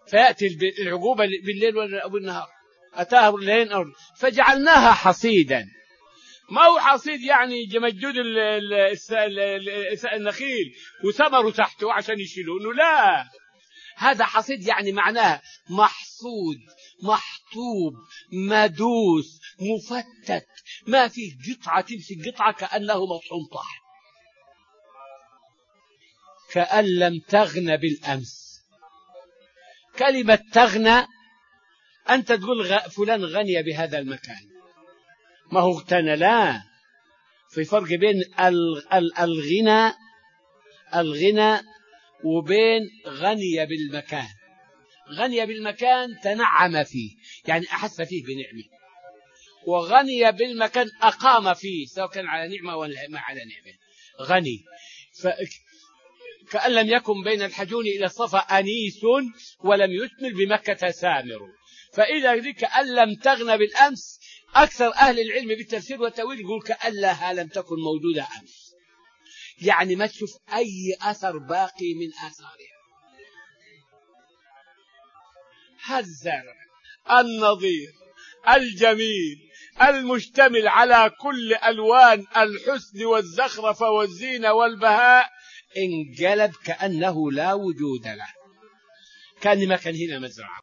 فيأتي العقوبة بالليل والنهار، أتاها بالليل أو فجعلناها حصيدا. ما هو حصيد يعني جمجدود النخيل وثمره تحته عشان يشيلونه، لا، هذا حصيد يعني معناها محصود، محطوب، مدوس، مفتت، ما فيه قطعة تمسك قطعة كأنه مطحون طحن. كأن لم تغن بالأمس. كلمة تغنى، أنت تقول فلان غني بهذا المكان، ما هو اغتنى، لا، في فرق بين الغنى وبين غني بالمكان. غني بالمكان تنعم فيه، يعني أحس فيه بنعمة، وغني بالمكان أقام فيه سواء كان على نعمة ولا ما على نعمة. غني كأن لم يكن بين الحجون إلى الصفا أنيس ولم يثمر بمكة سامر. فإذا ذلك أن لم تغن بالأمس، أكثر أهل العلم بالتفسير والتأويل يقول كأن لها لم تكن موجودة أمس، يعني ما تشوف أي أثر باقي من آثارها. الزرع النظير الجميل المشتمل على كل ألوان الحسن والزخرفة والزينة والبهاء انقلب كأنه لا وجود له، كان ما كان هنا مزرعة.